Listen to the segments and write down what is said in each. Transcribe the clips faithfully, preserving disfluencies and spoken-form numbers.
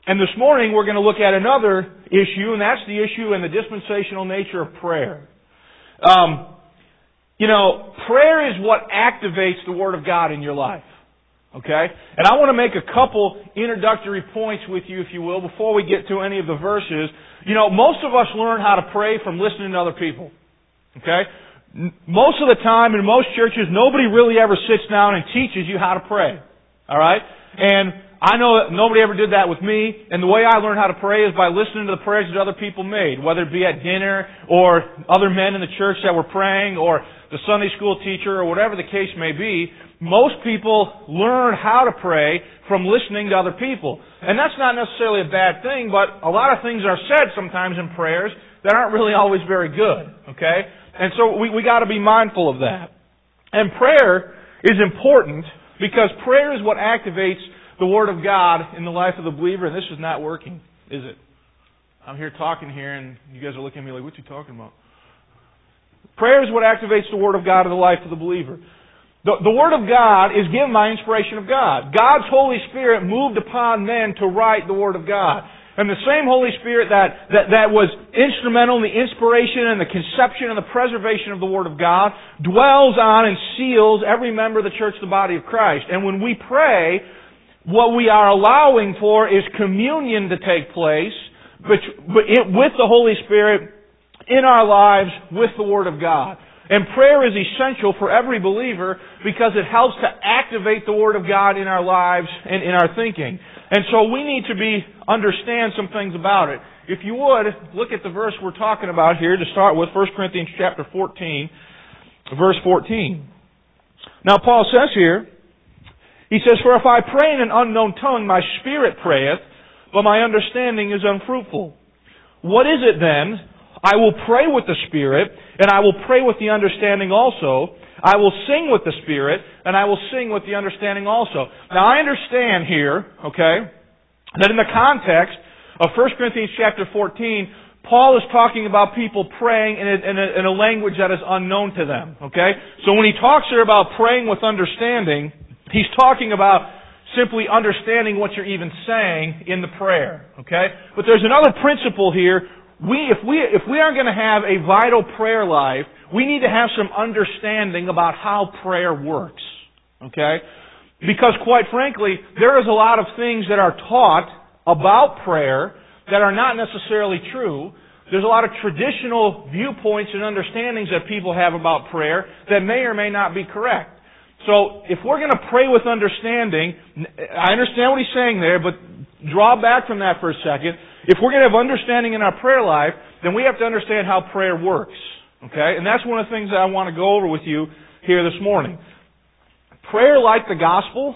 And this morning we're going to look at another issue, and that's the issue in the dispensational nature of prayer. Um, you know, prayer is what activates the Word of God in your life. Okay? And I want to make a couple introductory points with you, if you will, before we get to any of the verses. You know, most of us learn how to pray from listening to other people. Okay? Most of the time in most churches, nobody really ever sits down and teaches you how to pray. Alright? And I know that nobody ever did that with me, and the way I learned how to pray is by listening to the prayers that other people made, whether it be at dinner, or other men in the church that were praying, or the Sunday school teacher, or whatever the case may be. Most people learn how to pray from listening to other people. And that's not necessarily a bad thing, but a lot of things are said sometimes in prayers that aren't really always very good, okay? And so we, we got to be mindful of that. And prayer is important because prayer is what activates the Word of God in the life of the believer, and this is not working, is it? I'm here talking here, and you guys are looking at me like, what are you talking about? Prayer is what activates the Word of God in the life of the believer. The, the Word of God is given by inspiration of God. God's Holy Spirit moved upon men to write the Word of God. And the same Holy Spirit that, that, that was instrumental in the inspiration and the conception and the preservation of the Word of God dwells on and seals every member of the church, the body of Christ. And when we pray, what we are allowing for is communion to take place but, but it, with the Holy Spirit in our lives with the Word of God. And prayer is essential for every believer because it helps to activate the Word of God in our lives and in our thinking. And so we need to be understand some things about it. If you would, look at the verse we're talking about here to start with, First Corinthians chapter fourteen, verse fourteen. Now Paul says here, he says, "For if I pray in an unknown tongue, my spirit prayeth, but my understanding is unfruitful. What is it then? I will pray with the Spirit, and I will pray with the understanding also. I will sing with the Spirit, and I will sing with the understanding also." Now I understand here, okay, that in the context of First Corinthians chapter fourteen, Paul is talking about people praying in a, in a, in a language that is unknown to them, okay? So when he talks here about praying with understanding, he's talking about simply understanding what you're even saying in the prayer, okay? But there's another principle here. We, if we, if we are going to have a vital prayer life, we need to have some understanding about how prayer works. Okay? Because quite frankly, there is a lot of things that are taught about prayer that are not necessarily true. There's a lot of traditional viewpoints and understandings that people have about prayer that may or may not be correct. So, if we're going to pray with understanding, I understand what he's saying there, but draw back from that for a second. If we're going to have understanding in our prayer life, then we have to understand how prayer works. Okay? And that's one of the things that I want to go over with you here this morning. Prayer, like the gospel,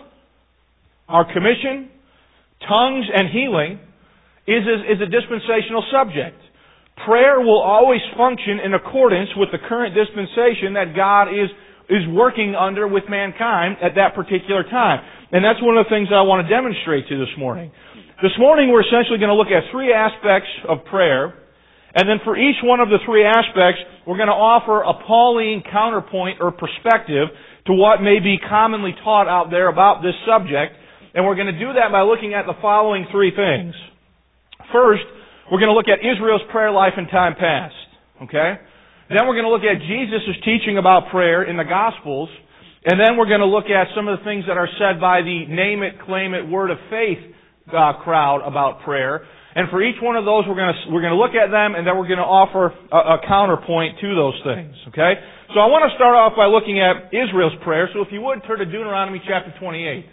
our commission, tongues, and healing, is a, is a dispensational subject. Prayer will always function in accordance with the current dispensation that God is is working under with mankind at that particular time. And that's one of the things that I want to demonstrate to you this morning. This morning we're essentially going to look at three aspects of prayer, and then for each one of the three aspects, we're going to offer a Pauline counterpoint or perspective to what may be commonly taught out there about this subject, and we're going to do that by looking at the following three things. First, we're going to look at Israel's prayer life in time past, okay? Then we're going to look at Jesus' teaching about prayer in the Gospels. And then we're going to look at some of the things that are said by the name it, claim it, word of faith uh, crowd about prayer. And for each one of those, we're going to we're going to look at them, and then we're going to offer a, a counterpoint to those things. Okay? So I want to start off by looking at Israel's prayer. So if you would, turn to Deuteronomy chapter twenty-eight.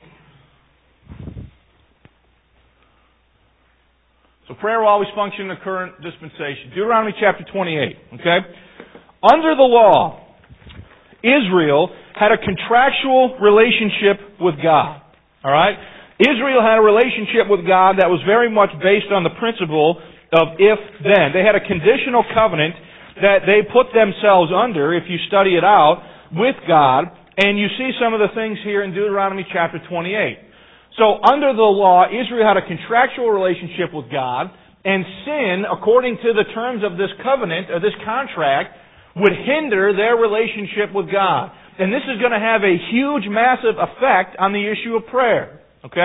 So prayer will always function in the current dispensation. Deuteronomy chapter twenty-eight. Okay? Under the law, Israel had a contractual relationship with God. Alright? Israel had a relationship with God that was very much based on the principle of if-then. They had a conditional covenant that they put themselves under, if you study it out, with God. And you see some of the things here in Deuteronomy chapter twenty-eight. So, under the law, Israel had a contractual relationship with God, and sin, according to the terms of this covenant, or this contract, would hinder their relationship with God. And this is going to have a huge, massive effect on the issue of prayer. Okay?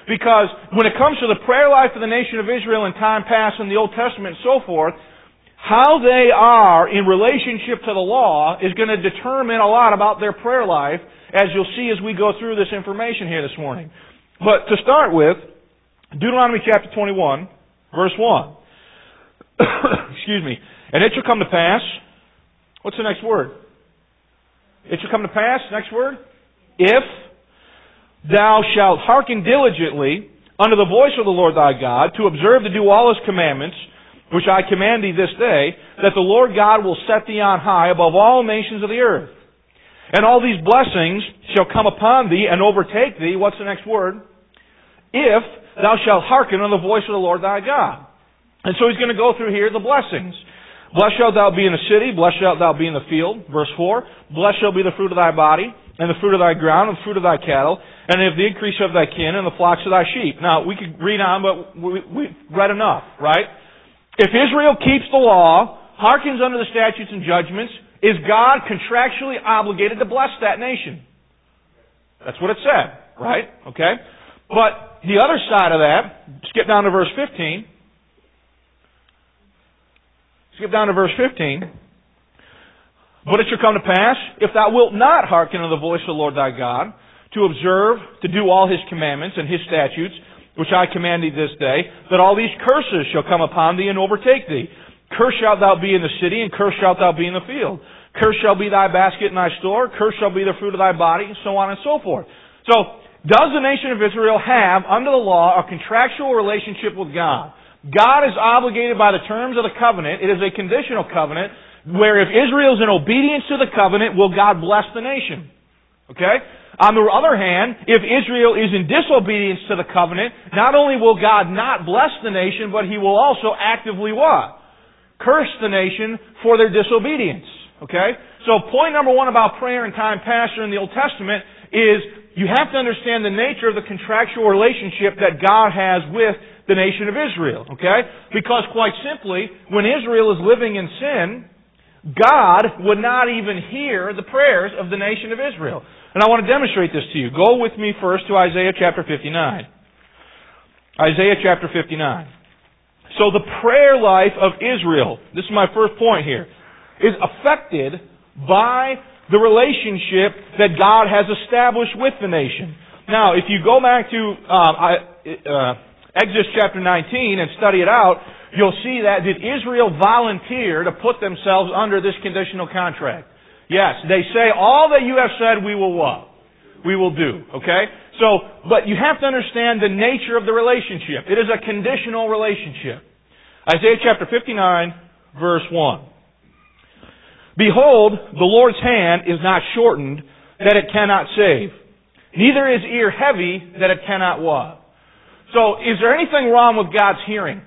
Because when it comes to the prayer life of the nation of Israel in time past in the Old Testament and so forth, how they are in relationship to the law is going to determine a lot about their prayer life, as you'll see as we go through this information here this morning. But to start with, Deuteronomy chapter twenty-one, verse one. Excuse me. And it shall come to pass, what's the next word? It shall come to pass, next word? If thou shalt hearken diligently unto the voice of the Lord thy God, to observe to do all His commandments, which I command thee this day, that the Lord God will set thee on high above all nations of the earth. And all these blessings shall come upon thee and overtake thee. What's the next word? If thou shalt hearken unto the voice of the Lord thy God. And so he's going to go through here the blessings. Blessed shalt thou be in the city, blessed shalt thou be in the field. Verse four. Blessed shall be the fruit of thy body, and the fruit of thy ground, and the fruit of thy cattle, and of the increase of thy kin, and the flocks of thy sheep. Now, we could read on, but we, we've read enough, right? If Israel keeps the law, hearkens unto the statutes and judgments, is God contractually obligated to bless that nation? That's what it said, right? Okay? But the other side of that, skip down to verse fifteen. Skip down to verse fifteen. But it shall come to pass, if thou wilt not hearken unto the voice of the Lord thy God, to observe, to do all His commandments and His statutes, which I command thee this day, that all these curses shall come upon thee and overtake thee. Cursed shalt thou be in the city, and cursed shalt thou be in the field. Cursed shall be thy basket and thy store, cursed shall be the fruit of thy body, and so on and so forth. So, does the nation of Israel have, under the law, a contractual relationship with God? God is obligated by the terms of the covenant. It is a conditional covenant, where if Israel is in obedience to the covenant, will God bless the nation? Okay? On the other hand, if Israel is in disobedience to the covenant, not only will God not bless the nation, but He will also actively what? Curse the nation for their disobedience. Okay? So point number one about prayer in time past in the Old Testament is you have to understand the nature of the contractual relationship that God has with the nation of Israel. Okay? Because quite simply, when Israel is living in sin, God would not even hear the prayers of the nation of Israel. And I want to demonstrate this to you. Go with me first to Isaiah chapter fifty-nine. Isaiah chapter fifty-nine. So the prayer life of Israel, this is my first point here, is affected by the relationship that God has established with the nation. Now, if you go back to um, uh, Exodus chapter nineteen and study it out, you'll see that did Israel volunteer to put themselves under this conditional contract? Yes, they say, all that you have said we will what? We will do. Okay? So, but you have to understand the nature of the relationship. It is a conditional relationship. Isaiah chapter fifty-nine, verse one. Behold, the Lord's hand is not shortened, that it cannot save. Neither is ear heavy, that it cannot what? So, is there anything wrong with God's hearing?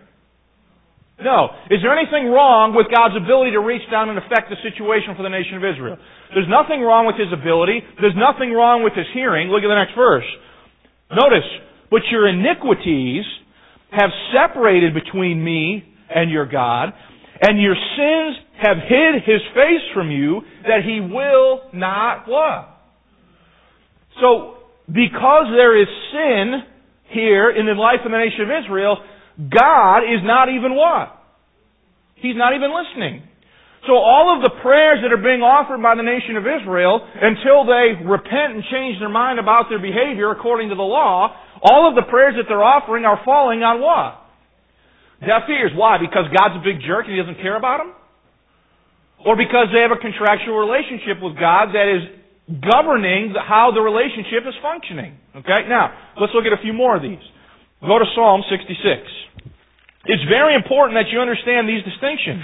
No. Is there anything wrong with God's ability to reach down and affect the situation for the nation of Israel? There's nothing wrong with His ability. There's nothing wrong with His hearing. Look at the next verse. Notice, but your iniquities have separated between me and your God, and your sins have hid His face from you, that He will not what? So, because there is sin here in the life of the nation of Israel, God is not even what? He's not even listening. So all of the prayers that are being offered by the nation of Israel, until they repent and change their mind about their behavior according to the law, all of the prayers that they're offering are falling on what? Deaf ears. Why? Because God's a big jerk and He doesn't care about them? Or because they have a contractual relationship with God that is governing how the relationship is functioning. Okay? Now, let's look at a few more of these. Go to Psalm sixty-six. It's very important that you understand these distinctions.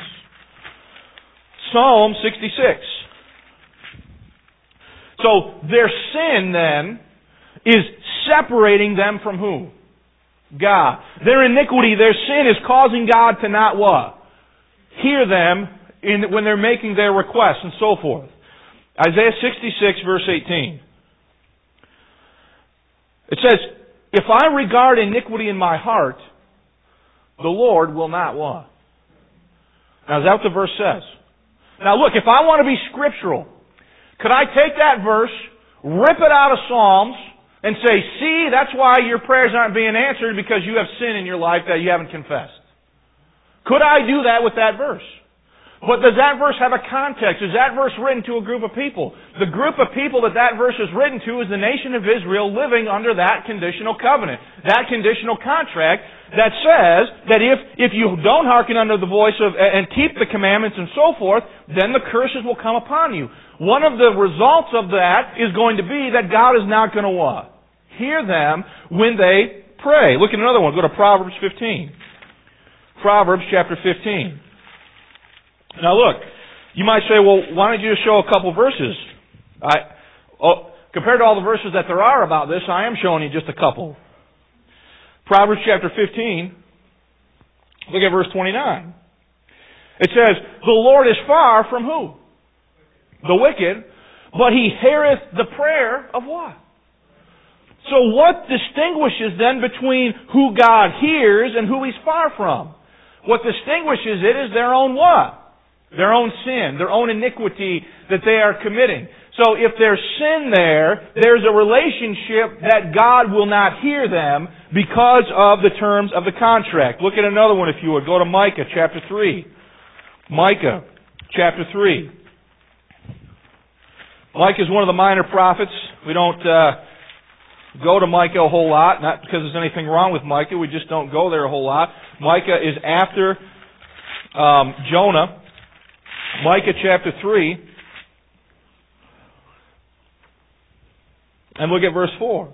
Psalm sixty-six. So, their sin then is separating them from who? God. Their iniquity, their sin is causing God to not what? Hear them in, when they're making their requests and so forth. Isaiah sixty-six verse eighteen. It says, if I regard iniquity in my heart, the Lord will not what? Now, is that what the verse says? Now, look, if I want to be scriptural, could I take that verse, rip it out of Psalms, and say, see, that's why your prayers aren't being answered, because you have sin in your life that you haven't confessed. Could I do that with that verse? But does that verse have a context? Is that verse written to a group of people? The group of people that that verse is written to is the nation of Israel living under that conditional covenant, that conditional contract that says that if, if you don't hearken unto the voice of, and keep the commandments and so forth, then the curses will come upon you. One of the results of that is going to be that God is not going to what? Hear them when they pray. Look at another one. Go to Proverbs fifteen. Proverbs chapter fifteen. Now look, you might say, well, why don't you just show a couple verses? I, oh, compared to all the verses that there are about this, I am showing you just a couple. Proverbs chapter fifteen, look at verse twenty-nine. It says, the Lord is far from who? The wicked, but He heareth the prayer of what? So what distinguishes then between who God hears and who He's far from? What distinguishes it is their own what? Their own sin, their own iniquity that they are committing. So if there's sin there, there's a relationship that God will not hear them because of the terms of the contract. Look at another one if you would. Go to Micah chapter three. Micah chapter three. Micah is one of the minor prophets. We don't uh, go to Micah a whole lot, not because there's anything wrong with Micah. We just don't go there a whole lot. Micah is after um, Jonah. Micah chapter three, and look at verse four.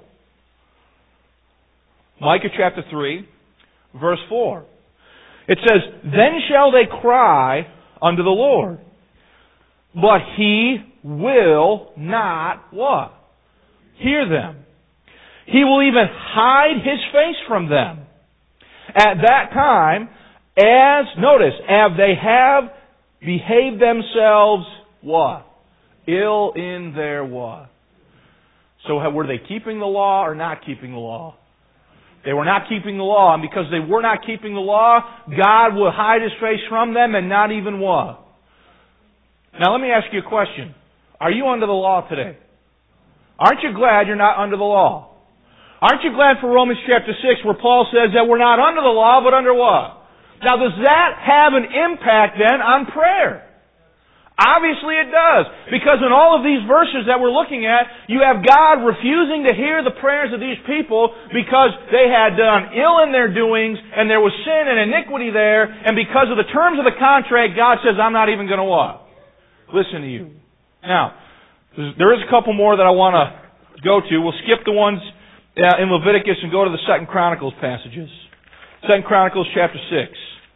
Micah chapter three, verse four. It says, then shall they cry unto the Lord, but He will not what? Hear them. He will even hide His face from them. At that time, as, notice, as they have behave themselves, what? Ill in their what? So were they keeping the law or not keeping the law? They were not keeping the law, and because they were not keeping the law, God will hide His face from them and not even what? Now let me ask you a question. Are you under the law today? Aren't you glad you're not under the law? Aren't you glad for Romans chapter six where Paul says that we're not under the law but under what? Now, does that have an impact then on prayer? Obviously it does. Because in all of these verses that we're looking at, you have God refusing to hear the prayers of these people because they had done ill in their doings and there was sin and iniquity there, and because of the terms of the contract, God says, I'm not even going to what? Listen to you. Now, there is a couple more that I want to go to. We'll skip the ones in Leviticus and go to the Second Chronicles passages. Second Chronicles chapter six.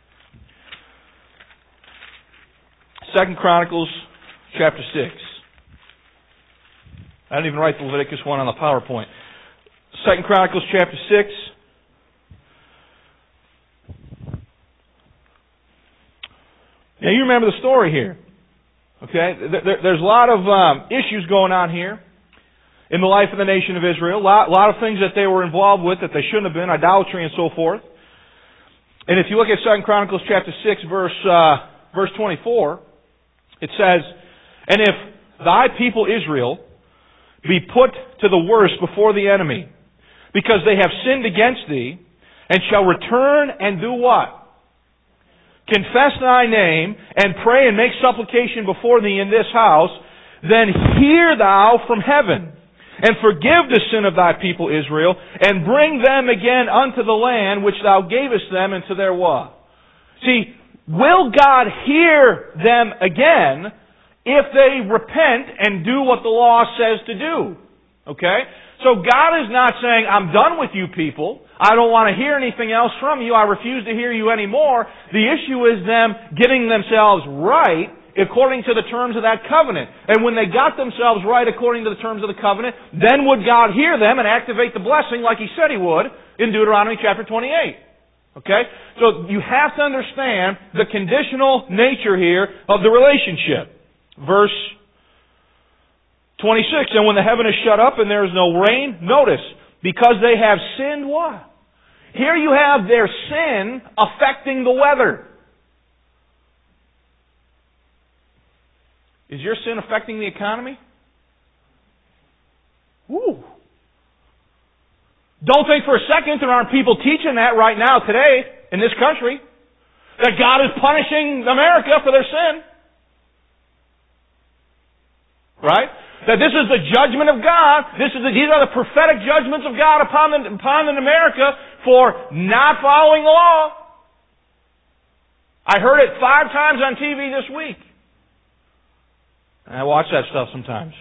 Second Chronicles chapter six. I didn't even write the Leviticus one on the PowerPoint. Second Chronicles chapter six. Now you remember the story here. Okay? There's a lot of um, issues going on here in the life of the nation of Israel. A lot, a lot of things that they were involved with that they shouldn't have been, idolatry and so forth. And if you look at Second Chronicles chapter six, verse uh, verse twenty-four, it says, and if thy people Israel be put to the worse before the enemy, because they have sinned against thee, and shall return and do what? Confess thy name, and pray and make supplication before thee in this house, then hear thou from heaven, and forgive the sin of thy people Israel, and bring them again unto the land which thou gavest them into their what? See, will God hear them again if they repent and do what the law says to do? Okay? So God is not saying, I'm done with you people. I don't want to hear anything else from you. I refuse to hear you anymore. The issue is them getting themselves right according to the terms of that covenant. And when they got themselves right according to the terms of the covenant, then would God hear them and activate the blessing like He said He would in Deuteronomy chapter twenty-eight. Okay? So you have to understand the conditional nature here of the relationship. Verse twenty-six, and when the heaven is shut up and there is no rain, notice, because they have sinned what? Here you have their sin affecting the weather. Is your sin affecting the economy? Woo! Don't think for a second there aren't people teaching that right now today in this country. That God is punishing America for their sin. Right? That this is the judgment of God. This is the, these are the prophetic judgments of God upon, the, upon America for not following the law. I heard it five times on T V this week. I watch that stuff sometimes.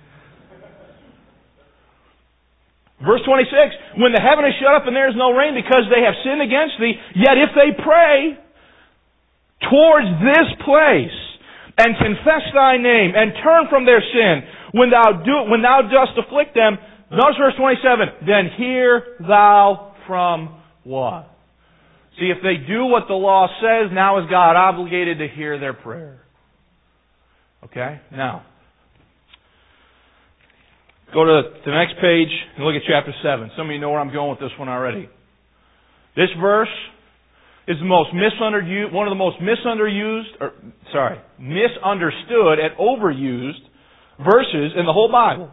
Verse twenty-six, when the heaven is shut up and there is no rain because they have sinned against thee, yet if they pray towards this place and confess thy name and turn from their sin, when thou do when thou dost afflict them, notice verse twenty-seven, then hear thou from what? See, if they do what the law says, now is God obligated to hear their prayer. Okay? Now, go to the next page and look at chapter seven. Some of you know where I'm going with this one already. This verse is the most misunderstood, one of the most misunderused, or sorry, misunderstood and overused verses in the whole Bible.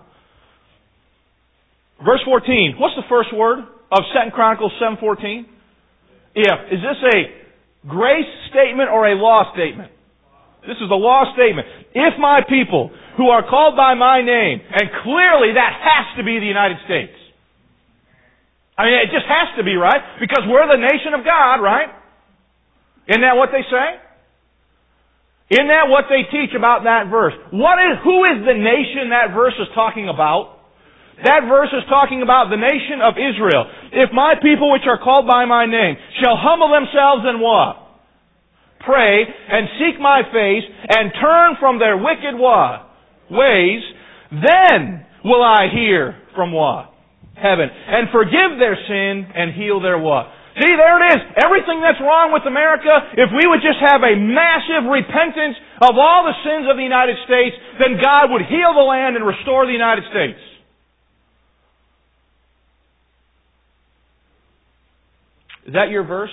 Verse fourteen. What's the first word of Second Chronicles seven fourteen? If. Is this a grace statement or a law statement? This is a law statement. If my people who are called by my name, and clearly that has to be the United States. I mean, it just has to be, right? Because we're the nation of God, right? Isn't that what they say? Isn't that what they teach about that verse? What is, who is the nation that verse is talking about? That verse is talking about the nation of Israel. If my people which are called by my name shall humble themselves and what? Pray and seek my face and turn from their wicked what? Ways, then will I hear from what? Heaven. And forgive their sin and heal their what? See, there it is. Everything that's wrong with America, if we would just have a massive repentance of all the sins of the United States, then God would heal the land and restore the United States. Is that your verse?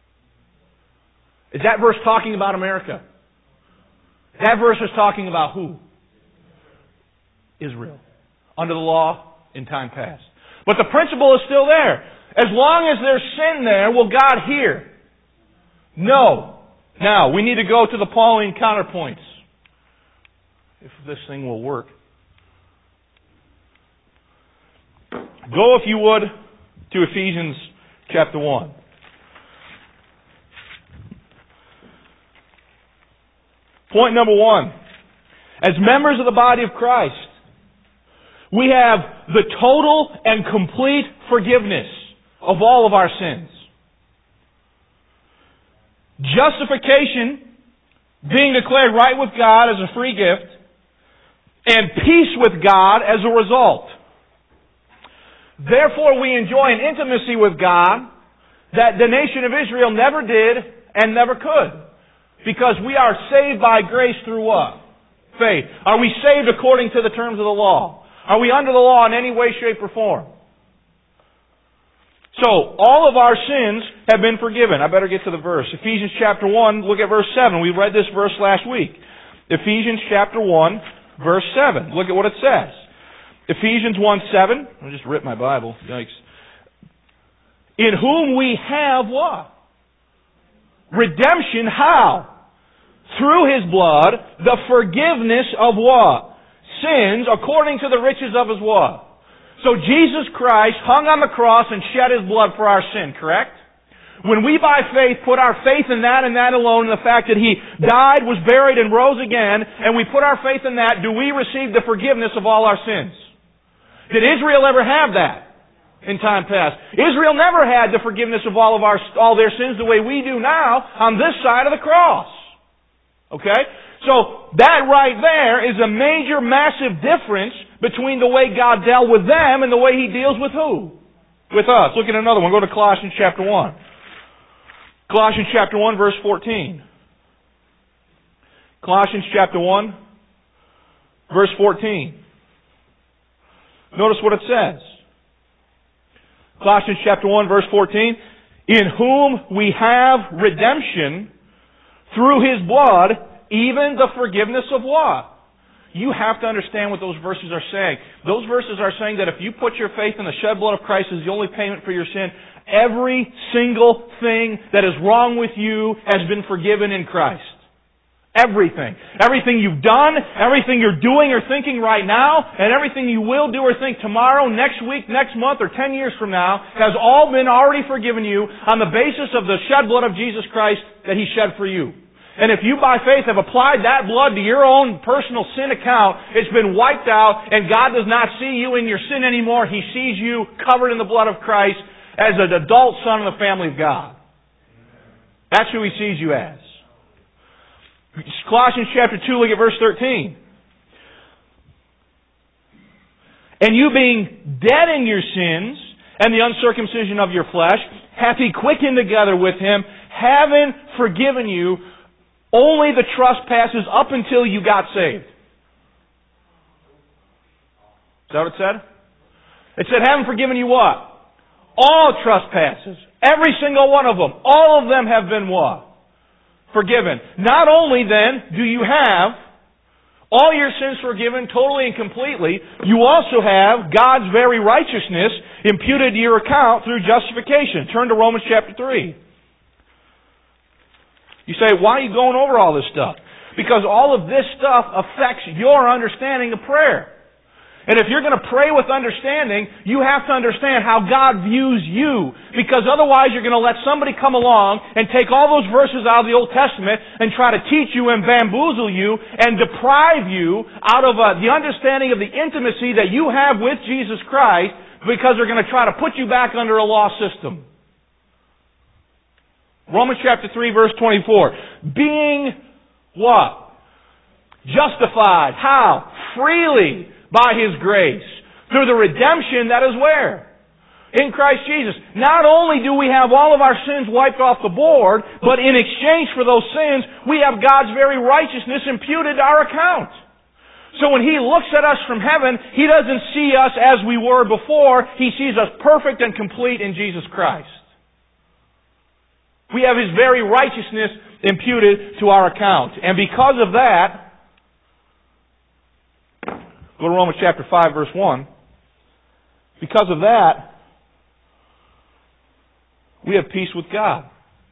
Is that verse talking about America? That verse is talking about who? Israel. Under the law in time past. But the principle is still there. As long as there's sin there, will God hear? No. Now, we need to go to the Pauline counterpoints. If this thing will work. Go, if you would, to Ephesians chapter one. Point number one. As members of the body of Christ, we have the total and complete forgiveness of all of our sins. Justification, being declared right with God as a free gift, and peace with God as a result. Therefore, we enjoy an intimacy with God that the nation of Israel never did and never could. Because we are saved by grace through what? Faith. Are we saved according to the terms of the law? Are we under the law in any way, shape, or form? So, all of our sins have been forgiven. I better get to the verse. Ephesians chapter one, look at verse seven. We read this verse last week. Ephesians chapter one, verse seven. Look at what it says. Ephesians one seven. I just ripped my Bible. Yikes. In whom we have what? Redemption. How? Through His blood, the forgiveness of what? Sins, according to the riches of His what? So Jesus Christ hung on the cross and shed His blood for our sin, correct? When we by faith put our faith in that and that alone, in the fact that He died, was buried, and rose again, and we put our faith in that, do we receive the forgiveness of all our sins? Did Israel ever have that in time past? Israel never had the forgiveness of all of our all their sins the way we do now on this side of the cross. Okay? So, that right there is a major, massive difference between the way God dealt with them and the way He deals with who? With us. Look at another one. Go to Colossians chapter one. Colossians chapter one, verse fourteen. Colossians chapter one, verse fourteen. Notice what it says. Colossians chapter one, verse fourteen. In whom we have redemption through His blood, even the forgiveness of what? you have to understand what those verses are saying. Those verses are saying that if you put your faith in the shed blood of Christ as the only payment for your sin, every single thing that is wrong with you has been forgiven in Christ. Everything. Everything you've done, everything you're doing or thinking right now, and everything you will do or think tomorrow, next week, next month, or ten years from now has all been already forgiven you on the basis of the shed blood of Jesus Christ that He shed for you. And if you by faith have applied that blood to your own personal sin account, it's been wiped out, and God does not see you in your sin anymore. He sees you covered in the blood of Christ as an adult son of the family of God. That's who He sees you as. Colossians chapter two, look at verse thirteen. And you being dead in your sins and the uncircumcision of your flesh, hath He quickened together with Him, having forgiven you only the trespasses up until you got saved. Is that what it said? It said, having forgiven you what? All trespasses. Every single one of them. All of them have been what? Forgiven. Not only then do you have all your sins forgiven totally and completely, you also have God's very righteousness imputed to your account through justification. Turn to Romans chapter three. You say, why are you going over all this stuff? Because all of this stuff affects your understanding of prayer. And if you're going to pray with understanding, you have to understand how God views you. Because otherwise you're going to let somebody come along and take all those verses out of the Old Testament and try to teach you and bamboozle you and deprive you out of uh, the understanding of the intimacy that you have with Jesus Christ, because they're going to try to put you back under a law system. Romans chapter three, verse twenty-four. Being what? Justified. How? Freely. By His grace. Through the redemption that is where? In Christ Jesus. Not only do we have all of our sins wiped off the board, but in exchange for those sins, we have God's very righteousness imputed to our account. So when He looks at us from heaven, He doesn't see us as we were before. He sees us perfect and complete in Jesus Christ. We have His very righteousness imputed to our account. And because of that, go to Romans chapter five, verse one. Because of that, we have peace with God.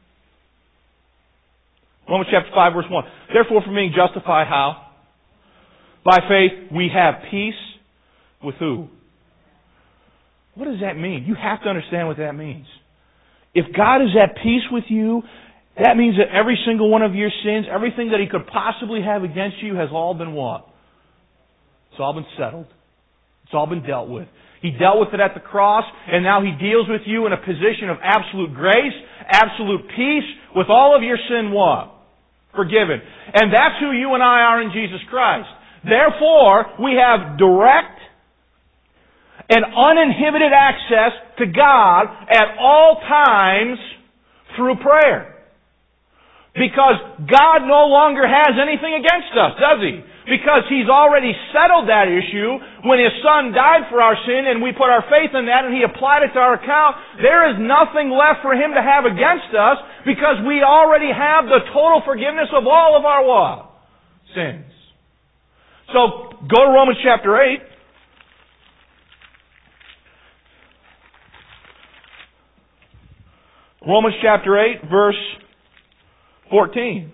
Romans chapter five, verse one. Therefore, from being justified, how? By faith, we have peace with who? What does that mean? You have to understand what that means. If God is at peace with you, that means that every single one of your sins, everything that He could possibly have against you, has all been what? It's all been settled. It's all been dealt with. He dealt with it at the cross, and now He deals with you in a position of absolute grace, absolute peace, with all of your sin what? Forgiven. And that's who you and I are in Jesus Christ. Therefore, we have direct and uninhibited access to God at all times through prayer. Because God no longer has anything against us, does He? Because He's already settled that issue when His Son died for our sin, and we put our faith in that and He applied it to our account. There is nothing left for Him to have against us, because we already have the total forgiveness of all of our what? Sins. So, go to Romans chapter eight. Romans chapter eight, verse fourteen.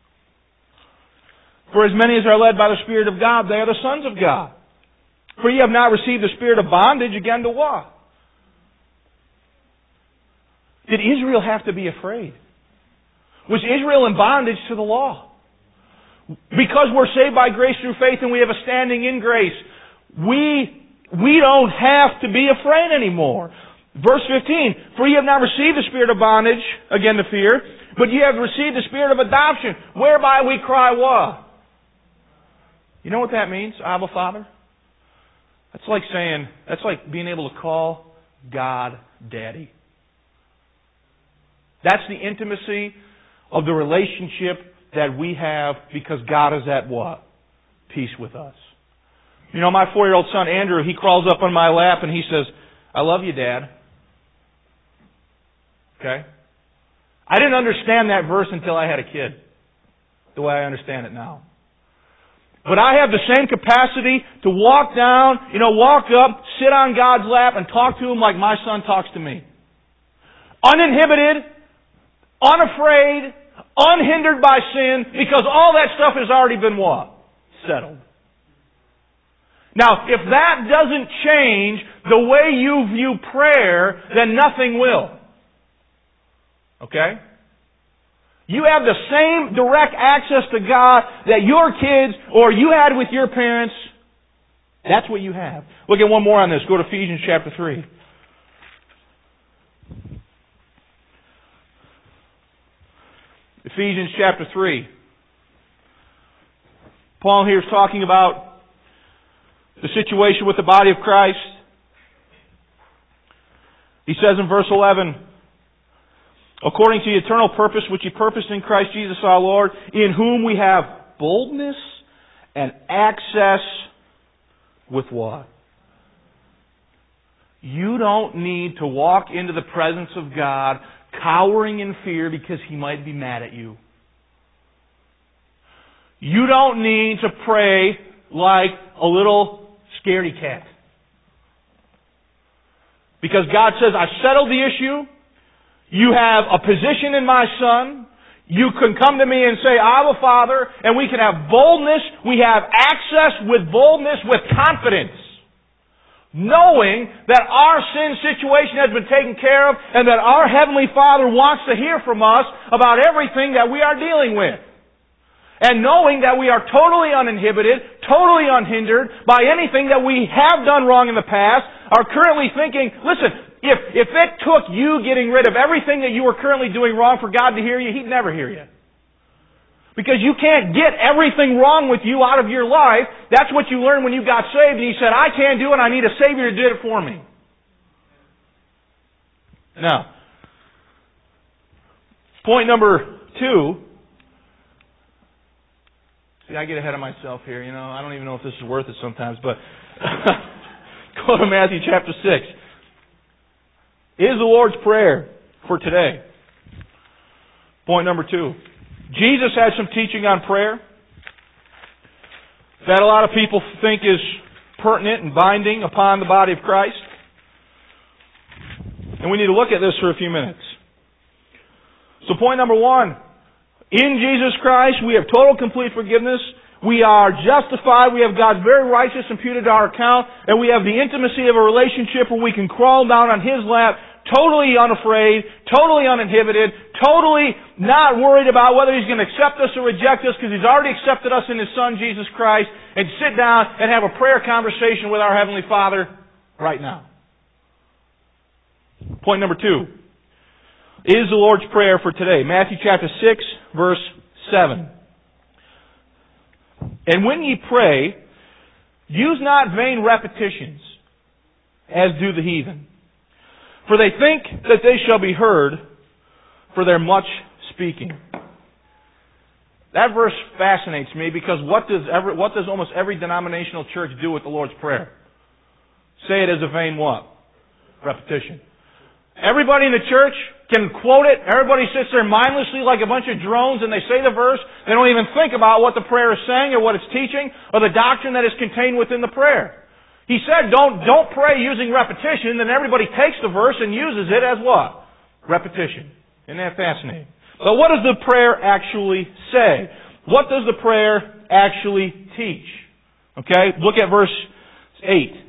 For as many as are led by the Spirit of God, they are the sons of God. For ye have not received the spirit of bondage again to what? Did Israel have to be afraid? Was Israel in bondage to the law? Because we're saved by grace through faith and we have a standing in grace, we, we don't have to be afraid anymore. Verse fifteen, for ye have not received the spirit of bondage, again to fear, but ye have received the spirit of adoption, whereby we cry, what? You know what that means, Abba Father? That's like saying, that's like being able to call God Daddy. That's the intimacy of the relationship that we have because God is at what? Peace with us. You know, my four-year-old son Andrew, he crawls up on my lap and he says, I love you, Dad. Okay? I didn't understand that verse until I had a kid, the way I understand it now. But I have the same capacity to walk down, you know, walk up, sit on God's lap, and talk to Him like my son talks to me. Uninhibited, unafraid, unhindered by sin, because all that stuff has already been what? Settled. Now, if that doesn't change the way you view prayer, then nothing will. Okay? You have the same direct access to God that your kids or you had with your parents. That's what you have. Look at one more on this. Go to Ephesians chapter three. Ephesians chapter three. Paul here is talking about the situation with the body of Christ. He says in verse eleven, according to the eternal purpose which He purposed in Christ Jesus our Lord, in whom we have boldness and access with what? You don't need to walk into the presence of God cowering in fear because He might be mad at you. You don't need to pray like a little scaredy cat. Because God says, I've settled the issue. You have a position in my Son. You can come to me and say, Abba, Father, and we can have boldness. We have access with boldness, with confidence. Knowing that our sin situation has been taken care of and that our Heavenly Father wants to hear from us about everything that we are dealing with. And knowing that we are totally uninhibited, totally unhindered by anything that we have done wrong in the past, are currently thinking, listen, if, if it took you getting rid of everything that you were currently doing wrong for God to hear you, He'd never hear you. Because you can't get everything wrong with you out of your life. That's what you learned when you got saved and you said, I can't do it, I need a Savior to do it for me. Now, point number two. See, I get ahead of myself here, you know. I don't even know if this is worth it sometimes, but go to Matthew chapter six. Is the Lord's Prayer for today. Point number two. Jesus had some teaching on prayer that a lot of people think is pertinent and binding upon the body of Christ. And we need to look at this for a few minutes. So point number one. In Jesus Christ, we have total complete forgiveness. We are justified. We have God's very righteousness imputed to our account. And we have the intimacy of a relationship where we can crawl down on His lap, totally unafraid, totally uninhibited, totally not worried about whether He's going to accept us or reject us because He's already accepted us in His Son, Jesus Christ, and sit down and have a prayer conversation with our Heavenly Father right now. Point number two. Is the Lord's Prayer for today. Matthew chapter six, verse seven. And when ye pray, use not vain repetitions, as do the heathen. For they think that they shall be heard for their much speaking. That verse fascinates me because what does every, what does almost every denominational church do with the Lord's Prayer? Say it as a vain what? Repetition. Everybody in the church can quote it. Everybody sits there mindlessly like a bunch of drones and they say the verse. They don't even think about what the prayer is saying or what it's teaching or the doctrine that is contained within the prayer. He said don't, don't pray using repetition. Then everybody takes the verse and uses it as what? Repetition. Isn't that fascinating? But what does the prayer actually say? What does the prayer actually teach? Okay, look at verse eight.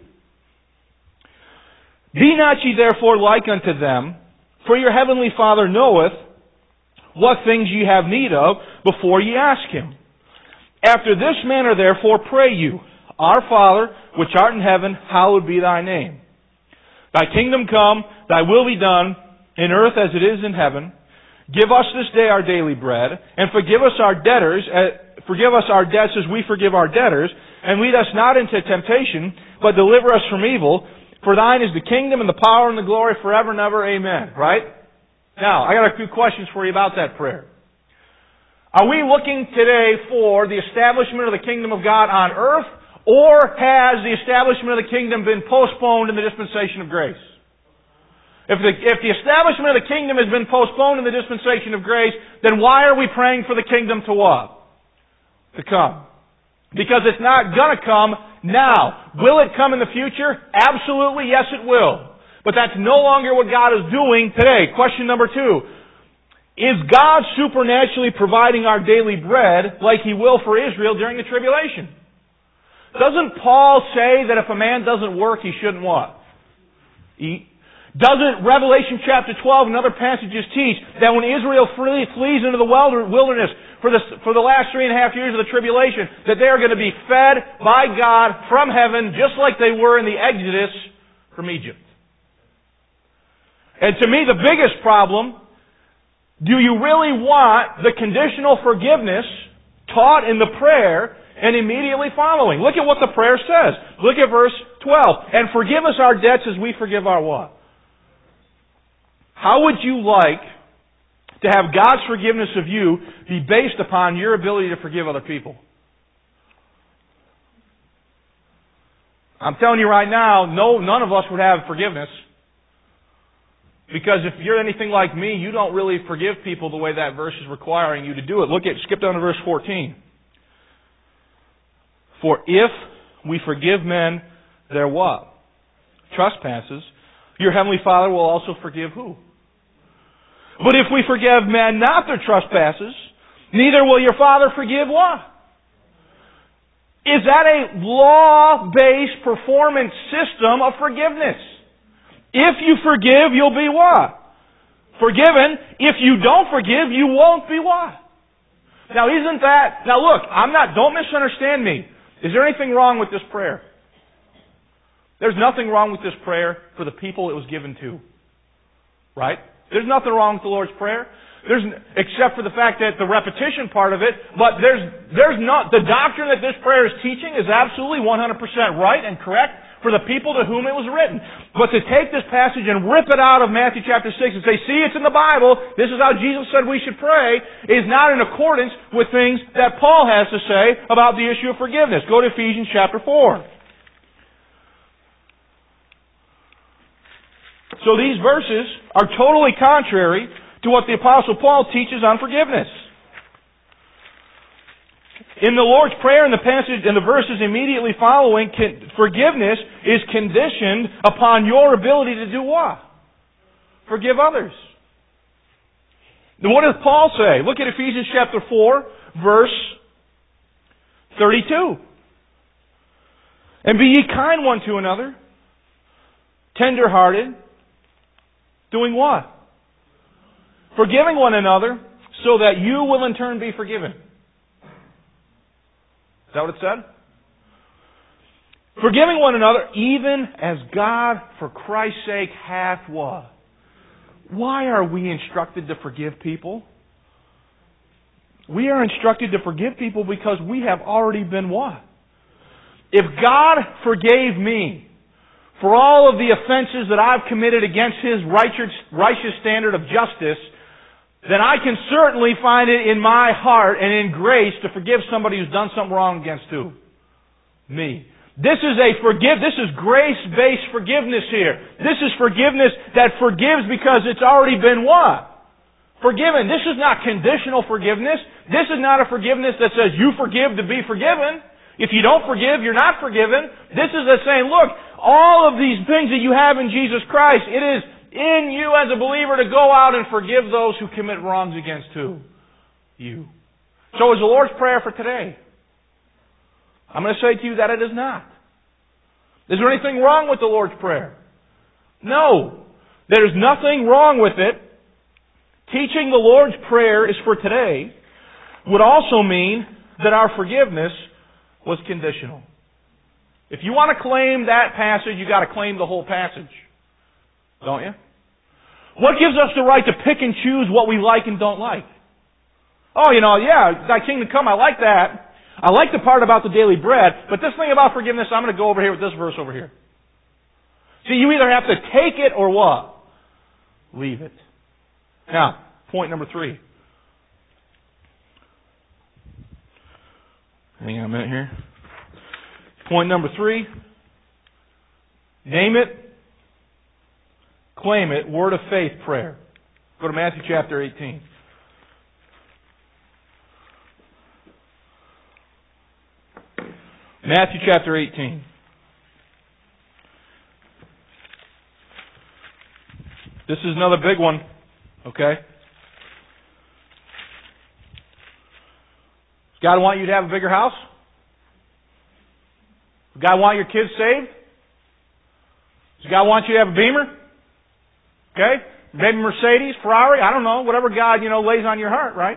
Be not ye therefore like unto them, for your heavenly Father knoweth what things ye have need of before ye ask Him. After this manner therefore pray you, Our Father, which art in heaven, hallowed be Thy name. Thy kingdom come, Thy will be done, in earth as it is in heaven. Give us this day our daily bread, and forgive us our debtors, uh, forgive us our debts as we forgive our debtors, and lead us not into temptation, but deliver us from evil. For Thine is the kingdom and the power and the glory forever and ever. Amen. Right? Now, I got a few questions for you about that prayer. Are we looking today for the establishment of the kingdom of God on earth, or has the establishment of the kingdom been postponed in the dispensation of grace? If the, if the establishment of the kingdom has been postponed in the dispensation of grace, then why are we praying for the kingdom to what? To come. Because it's not going to come now. Will it come in the future? Absolutely, yes it will. But that's no longer what God is doing today. Question number two. Is God supernaturally providing our daily bread like He will for Israel during the tribulation? Doesn't Paul say that if a man doesn't work, he shouldn't what? Eat? Doesn't Revelation chapter twelve and other passages teach that when Israel flees into the wilderness for the, for the last three and a half years of the tribulation, that they are going to be fed by God from heaven just like they were in the Exodus from Egypt? And to me, the biggest problem, do you really want the conditional forgiveness taught in the prayer and immediately following? Look at what the prayer says. Look at verse twelve. And forgive us our debts as we forgive our what? How would you like to have God's forgiveness of you be based upon your ability to forgive other people? I'm telling you right now, no, none of us would have forgiveness. Because if you're anything like me, you don't really forgive people the way that verse is requiring you to do it. Look at, skip down to verse fourteen. For if we forgive men their what? Trespasses, your heavenly Father will also forgive who? But if we forgive men not their trespasses, neither will your Father forgive what? Is that a law-based performance system of forgiveness? If you forgive, you'll be what? Forgiven. If you don't forgive, you won't be what? Now isn't that... Now look, I'm not... Don't misunderstand me. Is there anything wrong with this prayer? There's nothing wrong with this prayer for the people it was given to. Right? There's nothing wrong with the Lord's Prayer. There's, except for the fact that the repetition part of it, but there's, there's not, the doctrine that this prayer is teaching is absolutely one hundred percent right and correct for the people to whom it was written. But to take this passage and rip it out of Matthew chapter six and say, see, it's in the Bible, this is how Jesus said we should pray, is not in accordance with things that Paul has to say about the issue of forgiveness. Go to Ephesians chapter four. So these verses are totally contrary to what the Apostle Paul teaches on forgiveness. In the Lord's Prayer, in the passage, in the verses immediately following, forgiveness is conditioned upon your ability to do what? Forgive others. Then what does Paul say? Look at Ephesians chapter four, verse thirty-two. And be ye kind one to another, tender-hearted, doing what? Forgiving one another, so that you will in turn be forgiven. Is that what it said? Forgiving one another, even as God, for Christ's sake, hath what? Why are we instructed to forgive people? We are instructed to forgive people because we have already been what? If God forgave me for all of the offenses that I've committed against His righteous, righteous standard of justice, then I can certainly find it in my heart and in grace to forgive somebody who's done something wrong against who? Me. This is a forgive, this is grace-based forgiveness here. This is forgiveness that forgives because it's already been what? Forgiven. This is not conditional forgiveness. This is not a forgiveness that says you forgive to be forgiven. If you don't forgive, you're not forgiven. This is a saying, look, all of these things that you have in Jesus Christ, it is in you as a believer to go out and forgive those who commit wrongs against who? You. So is the Lord's Prayer for today? I'm going to say to you that it is not. Is there anything wrong with the Lord's Prayer? No. There's nothing wrong with it. Teaching the Lord's Prayer is for today would also mean that our forgiveness was conditional. If you want to claim that passage, you've got to claim the whole passage. Don't you? What gives us the right to pick and choose what we like and don't like? Oh, you know, yeah, thy kingdom come, I like that. I like the part about the daily bread, but this thing about forgiveness, I'm going to go over here with this verse over here. See, you either have to take it or what? Leave it. Now, point number three. Hang on a minute here. Point number three. Name it. Claim it. Word of faith prayer. Go to Matthew chapter eighteen. Matthew chapter eighteen. This is another big one, okay? Does God want you to have a bigger house? Does God want your kids saved? Does God want you to have a Beamer? Okay? Maybe Mercedes, Ferrari, I don't know, whatever God, you know, lays on your heart, right?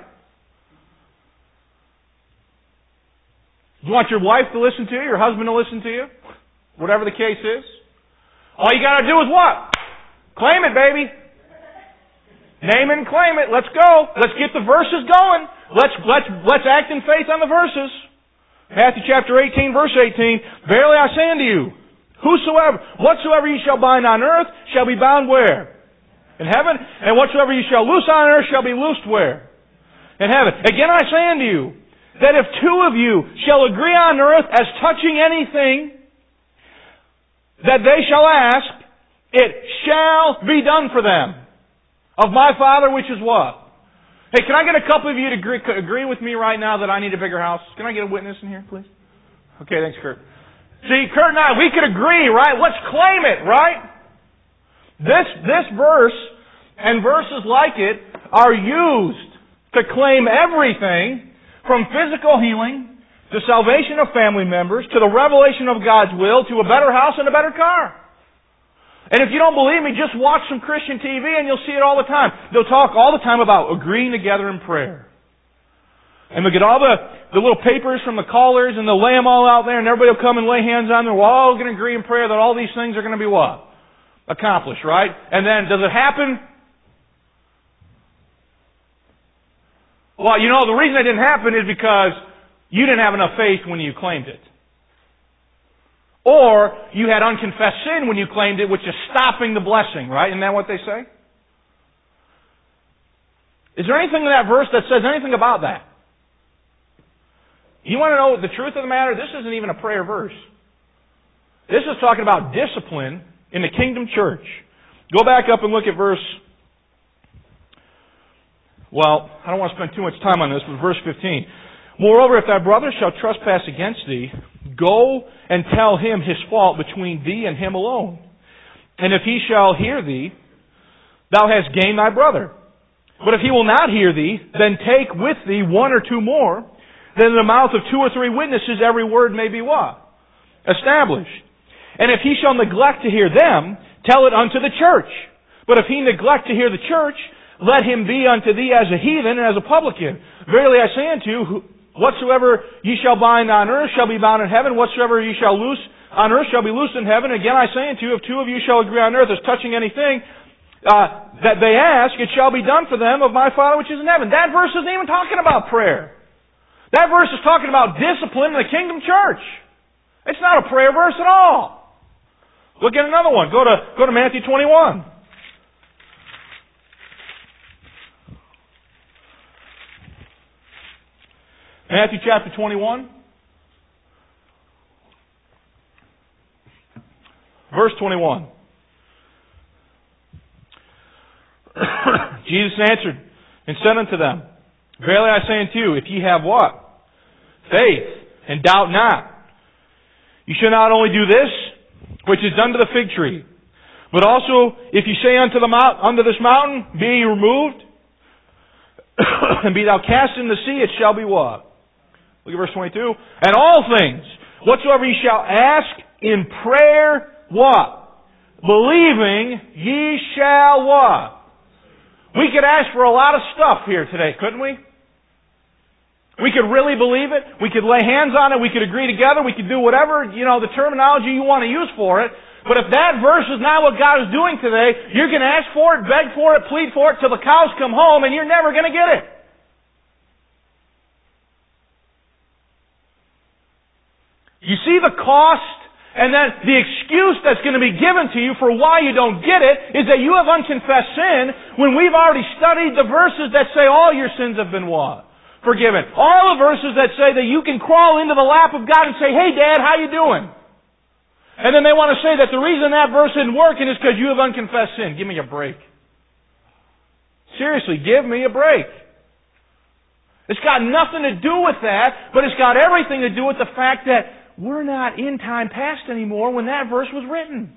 Do you want your wife to listen to you, your husband to listen to you? Whatever the case is. All you got to do is what? Claim it, baby. Name it and claim it. Let's go. Let's get the verses going. Let's let's let's act in faith on the verses. Matthew chapter eighteen, verse eighteen. Verily I say unto you, whosoever, whatsoever ye shall bind on earth shall be bound where? In heaven. And whatsoever ye shall loose on earth shall be loosed where? In heaven. Again I say unto you, that if two of you shall agree on earth as touching anything that they shall ask, it shall be done for them of my Father which is what? Hey, can I get a couple of you to agree, agree with me right now that I need a bigger house? Can I get a witness in here, please? Okay, thanks, Kurt. See, Kurt and I, we could agree, right? Let's claim it, right? This, this verse and verses like it are used to claim everything from physical healing to salvation of family members to the revelation of God's will to a better house and a better car. And if you don't believe me, just watch some Christian T V and you'll see it all the time. They'll talk all the time about agreeing together in prayer. And they'll get all the, the little papers from the callers and they'll lay them all out there and everybody will come and lay hands on them. We're all going to agree in prayer that all these things are going to be what? Accomplished, right? And then, does it happen? Well, you know, the reason it didn't happen is because you didn't have enough faith when you claimed it. Or you had unconfessed sin when you claimed it, which is stopping the blessing, right? Isn't that what they say? Is there anything in that verse that says anything about that? You want to know the truth of the matter? This isn't even a prayer verse. This is talking about discipline in the kingdom church. Go back up and look at verse... Well, I don't want to spend too much time on this, but verse fifteen. Moreover, if thy brother shall trespass against thee, go and tell him his fault between thee and him alone. And if he shall hear thee, thou hast gained thy brother. But if he will not hear thee, then take with thee one or two more, that in the mouth of two or three witnesses every word may be what? Established. And if he shall neglect to hear them, tell it unto the church. But if he neglect to hear the church, let him be unto thee as a heathen and as a publican. Verily I say unto you, whatsoever ye shall bind on earth shall be bound in heaven. Whatsoever ye shall loose on earth shall be loosed in heaven. Again I say unto you, if two of you shall agree on earth as touching anything uh, that they ask, it shall be done for them of my Father which is in heaven. That verse isn't even talking about prayer. That verse is talking about discipline in the kingdom church. It's not a prayer verse at all. Look at another one. Go to, go to Matthew twenty-one. Matthew chapter twenty-one. Verse twenty-one. Jesus answered and said unto them, Verily I say unto you, if ye have what? Faith, and doubt not. You shall not only do this, which is done to the fig tree, but also if you say unto the mount, unto this mountain, be ye removed, and be thou cast in the sea, it shall be what? Look at verse twenty-two. And all things, whatsoever ye shall ask in prayer, what? Believing ye shall what? We could ask for a lot of stuff here today, couldn't we? We could really believe it. We could lay hands on it. We could agree together. We could do whatever, you know, the terminology you want to use for it. But if that verse is not what God is doing today, you can ask for it, beg for it, plead for it till the cows come home, and you're never going to get it. You see the cost, and then the excuse that's going to be given to you for why you don't get it is that you have unconfessed sin when we've already studied the verses that say all your sins have been what? Forgiven. All the verses that say that you can crawl into the lap of God and say, hey Dad, how you doing? And then they want to say that the reason that verse isn't working is because you have unconfessed sin. Give me a break. Seriously, give me a break. It's got nothing to do with that, but it's got everything to do with the fact that we're not in time past anymore when that verse was written.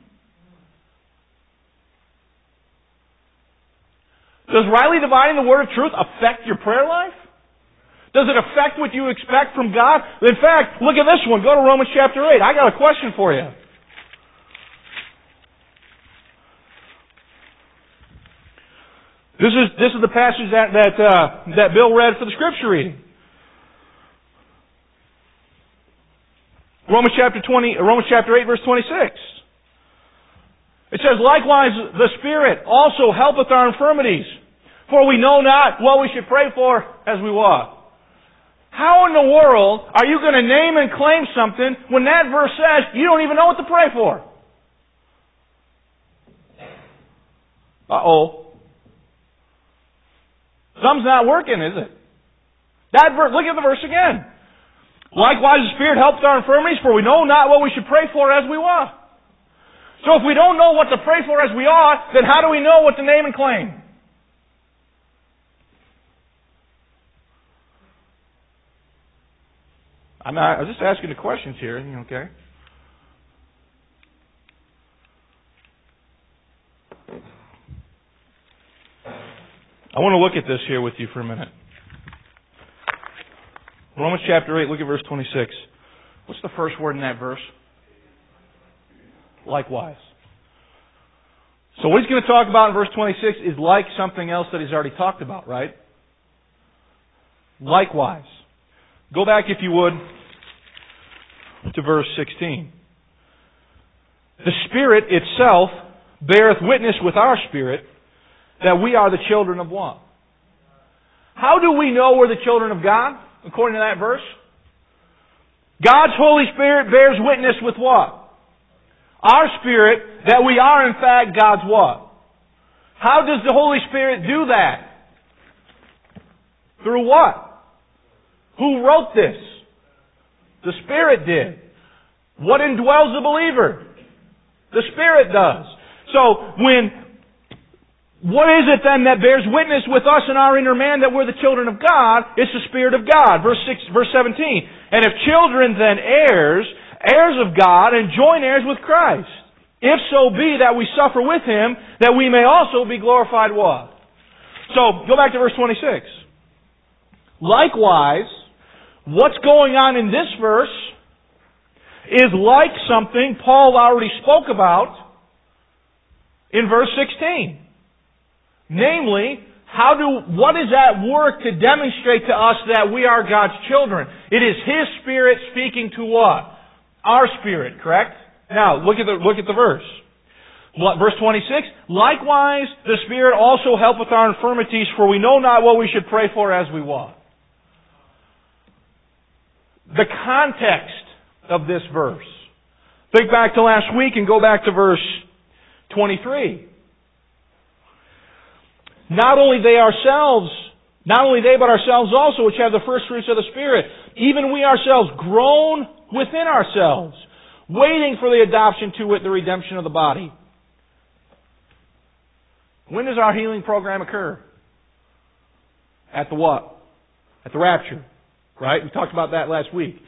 Does rightly dividing the word of truth affect your prayer life? Does it affect what you expect from God? In fact, look at this one. Go to Romans chapter eight. I got a question for you. This is this is the passage that that uh, that Bill read for the scripture reading. Romans chapter twenty, Romans chapter eight, verse twenty-six. It says, "Likewise, the Spirit also helpeth our infirmities, for we know not what we should pray for as we ought." How in the world are you going to name and claim something when that verse says you don't even know what to pray for? Uh-oh. Something's not working, is it? That verse, look at the verse again. "Likewise the Spirit helps our infirmities, for we know not what we should pray for as we ought." So if we don't know what to pray for as we ought, then how do we know what to name and claim? I'm not, I was just asking the questions here, okay? I want to look at this here with you for a minute. Romans chapter eight, look at verse twenty-six. What's the first word in that verse? Likewise. So what he's going to talk about in verse twenty-six is like something else that he's already talked about, right? Likewise. Go back, if you would, to verse sixteen. "The Spirit itself beareth witness with our spirit that we are the children of what?" How do we know we're the children of God, according to that verse? God's Holy Spirit bears witness with what? Our spirit that we are in fact God's what? How does the Holy Spirit do that? Through what? Who wrote this? The Spirit did. What indwells the believer? The Spirit does. So when what is it then that bears witness with us in our inner man that we're the children of God? It's the Spirit of God. Verse six, verse seventeen. "And if children, then heirs, heirs of God, and joint heirs with Christ. If so be that we suffer with Him, that we may also be glorified." What? So, go back to verse twenty-six. Likewise, what's going on in this verse is like something Paul already spoke about in verse sixteen. Namely, how do what is at work to demonstrate to us that we are God's children? It is His Spirit speaking to what? Our spirit, correct? Now, look at the look at the verse. Verse twenty-six, "Likewise the Spirit also helpeth our infirmities, for we know not what we should pray for as we ought." The context of this verse. Think back to last week and go back to verse twenty-three. Not only they ourselves, not only they but ourselves also, which have the first fruits of the Spirit, even we ourselves groan within ourselves, waiting for the adoption to wit, the redemption of the body. When does our healing program occur? At the what? At the rapture. Right? We talked about that last week.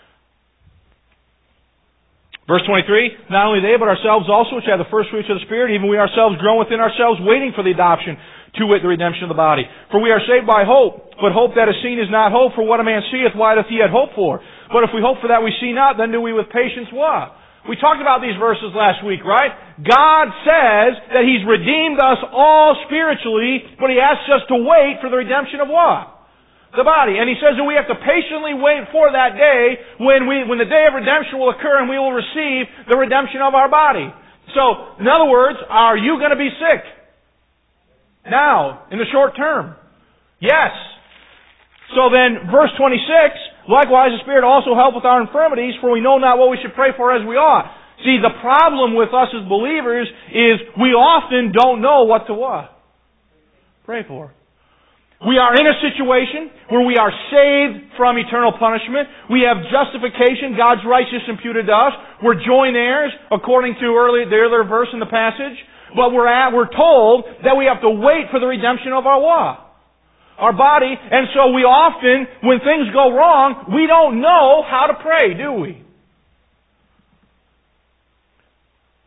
Verse twenty-three, "Not only they, but ourselves also, which have the first fruits of the Spirit, even we ourselves groan within ourselves, waiting for the adoption, to wit, the redemption of the body. For we are saved by hope, but hope that is seen is not hope, for what a man seeth, why doth he yet hope for? But if we hope for that we see not, then do we with patience what?" We talked about these verses last week, right? God says that He's redeemed us all spiritually, but He asks us to wait for the redemption of what? The body. And He says that we have to patiently wait for that day when we, when the day of redemption will occur and we will receive the redemption of our body. So, in other words, are you going to be sick? Now, in the short term? Yes. So then, verse twenty-six, "Likewise the Spirit also helpeth our infirmities, for we know not what we should pray for as we ought." See, the problem with us as believers is we often don't know what to what? Pray for. We are in a situation where we are saved from eternal punishment. We have justification, God's righteousness imputed to us. We're joint heirs, according to early, the earlier verse in the passage. But we're at, we're told that we have to wait for the redemption of our what? Our body. And so we often, when things go wrong, we don't know how to pray, do we?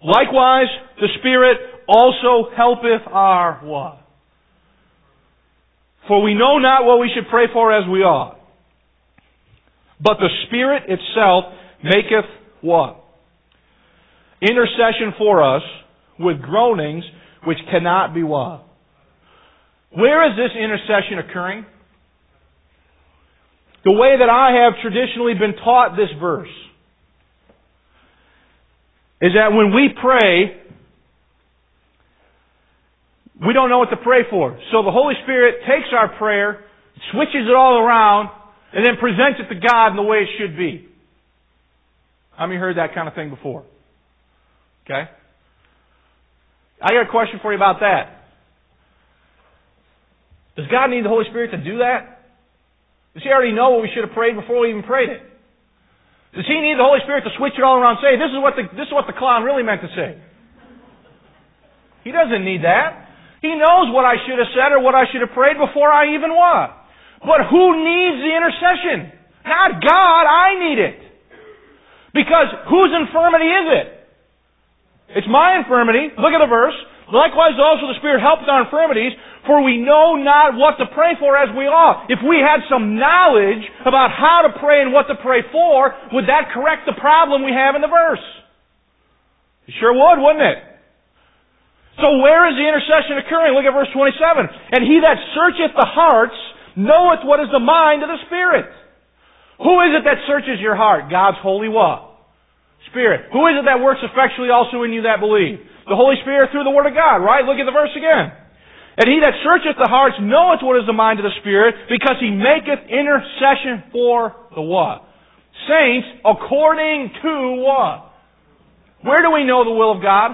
Likewise, the Spirit also helpeth our what? For we know not what we should pray for as we ought. But the Spirit itself maketh what? Intercession for us with groanings which cannot be what? Where is this intercession occurring? The way that I have traditionally been taught this verse is that when we pray, we don't know what to pray for. So the Holy Spirit takes our prayer, switches it all around, and then presents it to God in the way it should be. How many heard that kind of thing before? Okay? I got a question for you about that. Does God need the Holy Spirit to do that? Does He already know what we should have prayed before we even prayed it? Does He need the Holy Spirit to switch it all around and say, this is what the, this is what the clown really meant to say? He doesn't need that. He knows what I should have said or what I should have prayed before I even what. But who needs the intercession? Not God, I need it. Because whose infirmity is it? It's my infirmity. Look at the verse. Likewise also the Spirit helpeth our infirmities, for we know not what to pray for as we ought. If we had some knowledge about how to pray and what to pray for, would that correct the problem we have in the verse? It sure would, wouldn't it? So where is the intercession occurring? Look at verse twenty-seven. And he that searcheth the hearts knoweth what is the mind of the Spirit. Who is it that searches your heart? God's holy what? Spirit. Who is it that works effectually also in you that believe? The Holy Spirit through the Word of God, right? Look at the verse again. And he that searcheth the hearts knoweth what is the mind of the Spirit, because he maketh intercession for the what? Saints, according to what? Where do we know the will of God?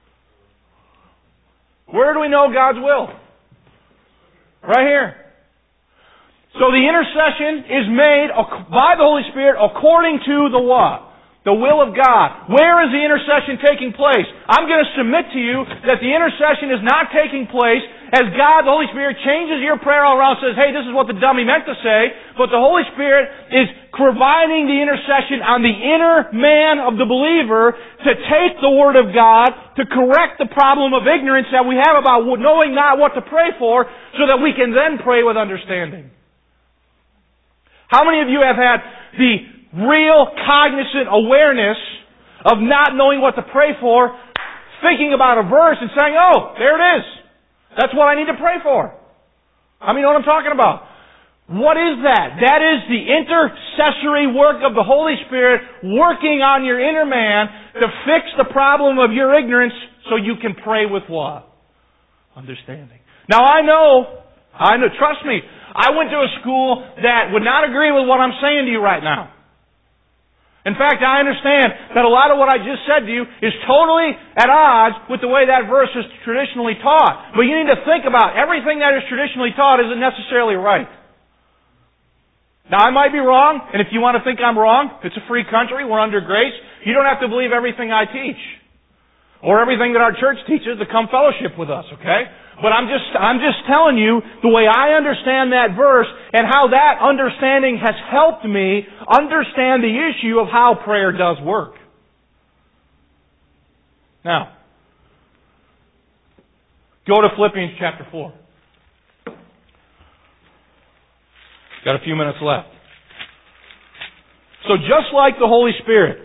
Where do we know God's will? Right here. So the intercession is made by the Holy Spirit according to the what? The will of God. Where is the intercession taking place? I'm going to submit to you that the intercession is not taking place as God, the Holy Spirit, changes your prayer all around and says, hey, this is what the dummy meant to say. But the Holy Spirit is providing the intercession on the inner man of the believer to take the Word of God to correct the problem of ignorance that we have about knowing not what to pray for so that we can then pray with understanding. How many of you have had the real cognizant awareness of not knowing what to pray for, thinking about a verse and saying, oh, there it is. That's what I need to pray for. I mean, you know what I'm talking about? What is that? That is the intercessory work of the Holy Spirit working on your inner man to fix the problem of your ignorance so you can pray with what? Understanding. Now I know, I know, trust me, I went to a school that would not agree with what I'm saying to you right now. In fact, I understand that a lot of what I just said to you is totally at odds with the way that verse is traditionally taught. But you need to think about everything that is traditionally taught isn't necessarily right. Now, I might be wrong, and if you want to think I'm wrong, it's a free country, we're under grace. You don't have to believe everything I teach or everything that our church teaches to come fellowship with us, okay? But I'm just, I'm just telling you the way I understand that verse and how that understanding has helped me understand the issue of how prayer does work. Now, go to Philippians chapter four. Got a few minutes left. So just like the Holy Spirit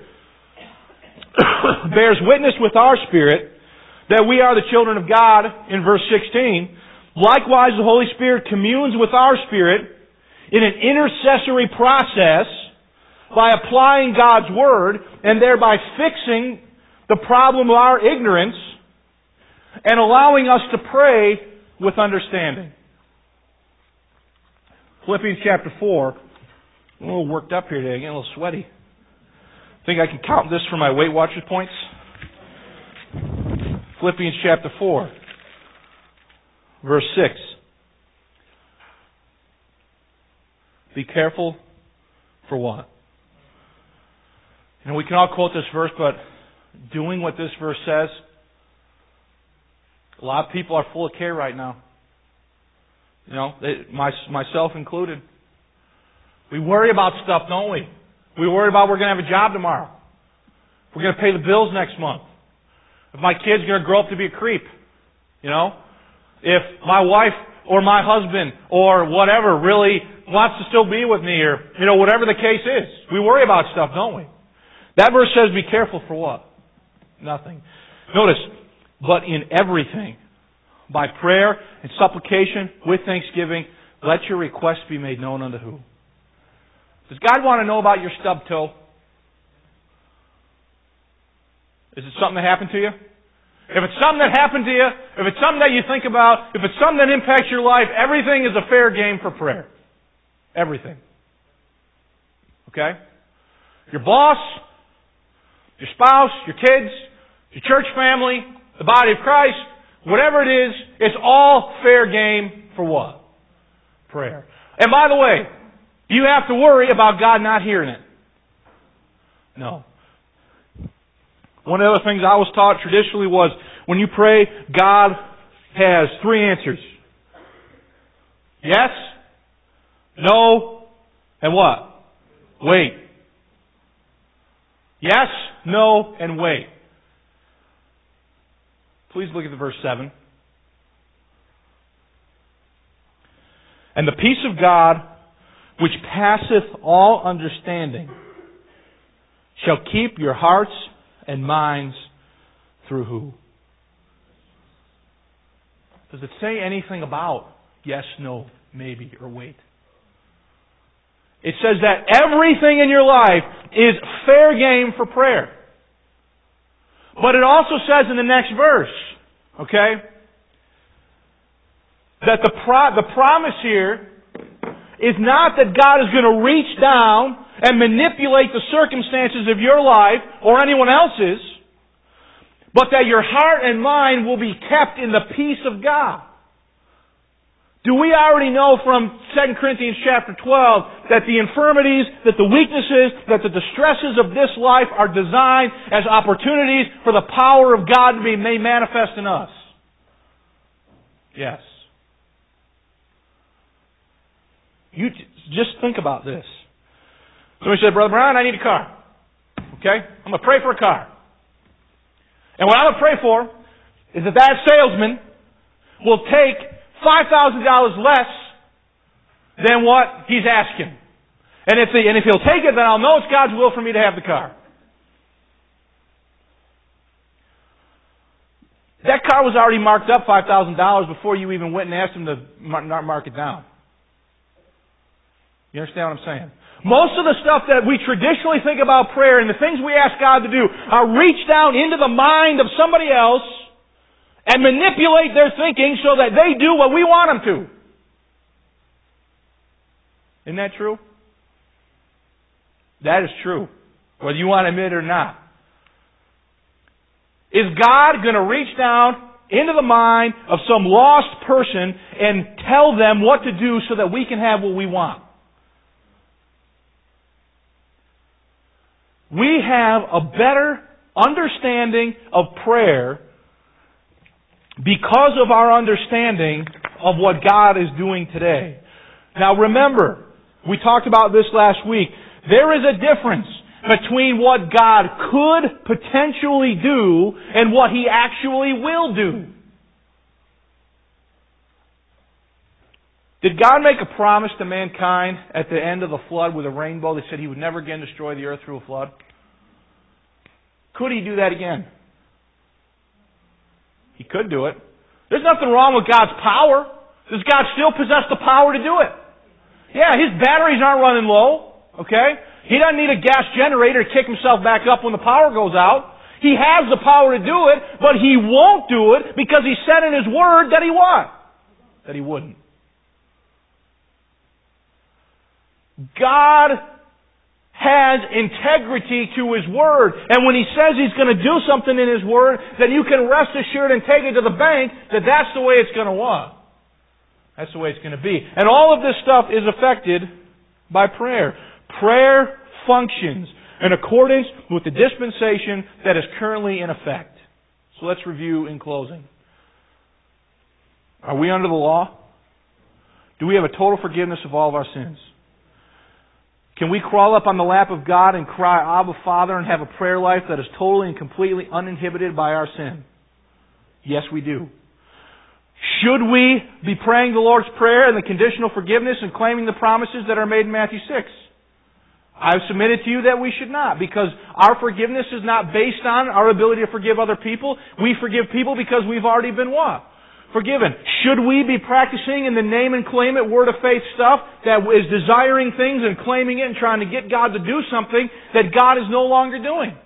bears witness with our spirit that we are the children of God in verse sixteen, likewise the Holy Spirit communes with our spirit in an intercessory process by applying God's Word and thereby fixing the problem of our ignorance and allowing us to pray with understanding. Philippians chapter four. I'm a little worked up here today, getting a little sweaty. Think I can count this for my Weight Watchers points? Philippians chapter four, verse six. Be careful for what? You know, we can all quote this verse, but doing what this verse says, a lot of people are full of care right now. You know, they, my, myself included. We worry about stuff, don't we? We worry about we're going to have a job tomorrow. We're going to pay the bills next month. If my kid's going to grow up to be a creep, you know? If my wife or my husband or whatever really wants to still be with me, or, you know, whatever the case is. We worry about stuff, don't we? That verse says be careful for what? Nothing. Notice, but in everything, by prayer and supplication with thanksgiving, let your requests be made known unto who? Does God want to know about your stub toe? Is it something that happened to you? If it's something that happened to you, if it's something that you think about, if it's something that impacts your life, everything is a fair game for prayer. Everything. Okay? Your boss, your spouse, your kids, your church family, the body of Christ, whatever it is, it's all fair game for what? Prayer. And by the way, do you have to worry about God not hearing it? No. One of the other things I was taught traditionally was when you pray, God has three answers. Yes, no, and what? Wait. Yes, no, and wait. Please look at the verse seven. And the peace of God, which passeth all understanding, shall keep your hearts and minds through who? Does it say anything about yes, no, maybe, or wait? It says that everything in your life is fair game for prayer. But it also says in the next verse, okay, that the pro- the promise here is not that God is going to reach down and manipulate the circumstances of your life or anyone else's, but that your heart and mind will be kept in the peace of God. Do we already know from Second Corinthians chapter twelve that the infirmities, that the weaknesses, that the distresses of this life are designed as opportunities for the power of God to be made manifest in us? Yes. You just think about this. Somebody said, Brother Brian, I need a car. Okay? I'm going to pray for a car. And what I'm going to pray for is that that salesman will take five thousand dollars less than what he's asking. And if, the, and if he'll take it, then I'll know it's God's will for me to have the car. That car was already marked up five thousand dollars before you even went and asked him to mark it down. You understand what I'm saying? Most of the stuff that we traditionally think about prayer and the things we ask God to do are reach down into the mind of somebody else and manipulate their thinking so that they do what we want them to. Isn't that true? That is true, whether you want to admit it or not. Is God going to reach down into the mind of some lost person and tell them what to do so that we can have what we want? We have a better understanding of prayer because of our understanding of what God is doing today. Now remember, we talked about this last week. There is a difference between what God could potentially do and what He actually will do. Did God make a promise to mankind at the end of the flood with a rainbow that said He would never again destroy the earth through a flood? Could He do that again? He could do it. There's nothing wrong with God's power. Does God still possess the power to do it? Yeah, His batteries aren't running low. Okay? He doesn't need a gas generator to kick Himself back up when the power goes out. He has the power to do it, but He won't do it because He said in His Word that He what? That He wouldn't. God has integrity to His Word. And when He says He's going to do something in His Word, then you can rest assured and take it to the bank that that's the way it's going to what? That's the way it's going to be. And all of this stuff is affected by prayer. Prayer functions in accordance with the dispensation that is currently in effect. So let's review in closing. Are we under the law? Do we have a total forgiveness of all of our sins? Can we crawl up on the lap of God and cry, Abba, Father, and have a prayer life that is totally and completely uninhibited by our sin? Yes, we do. Should we be praying the Lord's Prayer and the conditional forgiveness and claiming the promises that are made in Matthew six? I've submitted to you that we should not, because our forgiveness is not based on our ability to forgive other people. We forgive people because we've already been what? Forgiven. Should we be practicing in the name and claim it, word of faith stuff that is desiring things and claiming it and trying to get God to do something that God is no longer doing?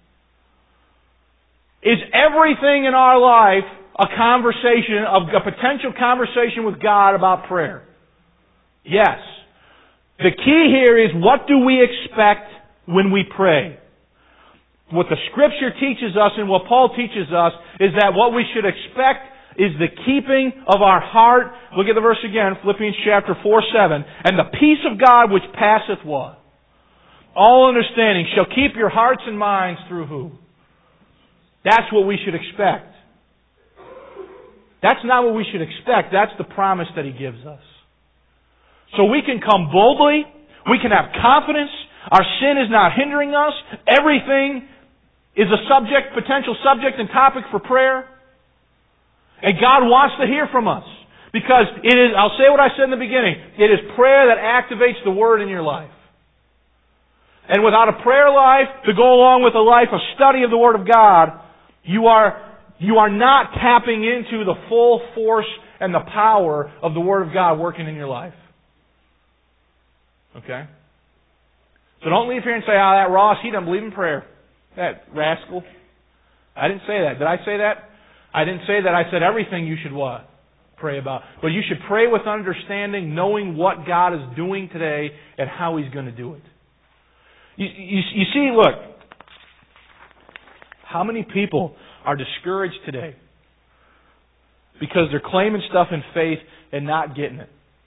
Is everything in our life a conversation, a potential conversation with God about prayer? Yes. The key here is, what do we expect when we pray? What the Scripture teaches us and what Paul teaches us is that what we should expect is the keeping of our heart. Look at the verse again, Philippians chapter four, seven. And the peace of God which passeth what? All understanding shall keep your hearts and minds through who? That's what we should expect. That's not what we should expect. That's the promise that He gives us. So we can come boldly. We can have confidence. Our sin is not hindering us. Everything is a subject, potential subject and topic for prayer. And God wants to hear from us. Because it is, I'll say what I said in the beginning, it is prayer that activates the Word in your life. And without a prayer life to go along with a life of study of the Word of God, you are, you are not tapping into the full force and the power of the Word of God working in your life. Okay? So don't leave here and say, oh, that Ross, he doesn't believe in prayer. That rascal. I didn't say that. Did I say that? I didn't say that. I said everything you should what? Pray about. But you should pray with understanding, knowing what God is doing today and how He's going to do it. You, you, you see, look, how many people are discouraged today because they're claiming stuff in faith and not getting it?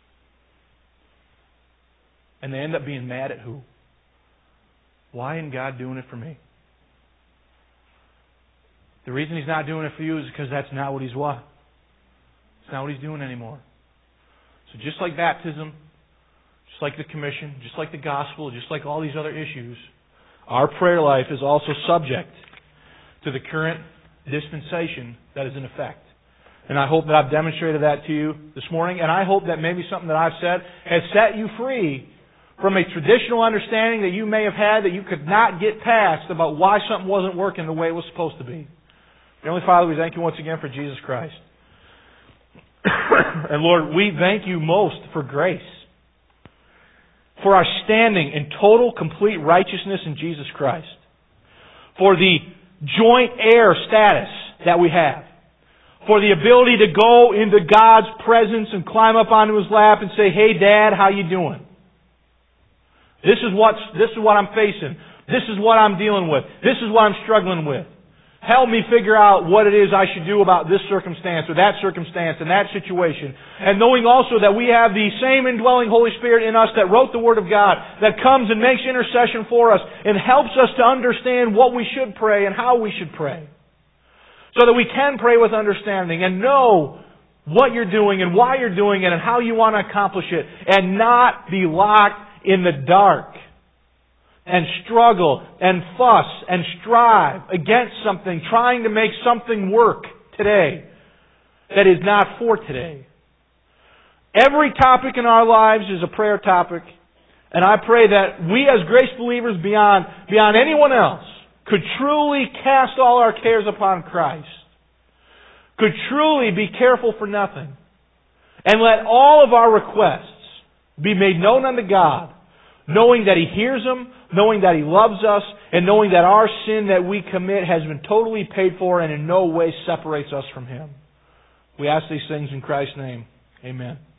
And they end up being mad at who? Why isn't God doing it for me? The reason He's not doing it for you is because that's not what He's what? It's not what He's doing anymore. So just like baptism, just like the commission, just like the gospel, just like all these other issues, our prayer life is also subject to the current dispensation that is in effect. And I hope that I've demonstrated that to you this morning, and I hope that maybe something that I've said has set you free from a traditional understanding that you may have had that you could not get past about why something wasn't working the way it was supposed to be. Heavenly Father, we thank You once again for Jesus Christ. And Lord, we thank You most for grace. For our standing in total, complete righteousness in Jesus Christ. For the joint heir status that we have. For the ability to go into God's presence and climb up onto His lap and say, hey Dad, how you doing? This is what's, this is what I'm facing. This is what I'm dealing with. This is what I'm struggling with. Help me figure out what it is I should do about this circumstance or that circumstance and that situation. And knowing also that we have the same indwelling Holy Spirit in us that wrote the Word of God, that comes and makes intercession for us and helps us to understand what we should pray and how we should pray. So that we can pray with understanding and know what you're doing and why you're doing it and how you want to accomplish it, and not be locked in the dark and struggle and fuss and strive against something, trying to make something work today that is not for today. Every topic in our lives is a prayer topic, and I pray that we as grace believers beyond, beyond anyone else could truly cast all our cares upon Christ, could truly be careful for nothing, and let all of our requests be made known unto God, knowing that He hears them, knowing that He loves us, and knowing that our sin that we commit has been totally paid for and in no way separates us from Him. We ask these things in Christ's name. Amen.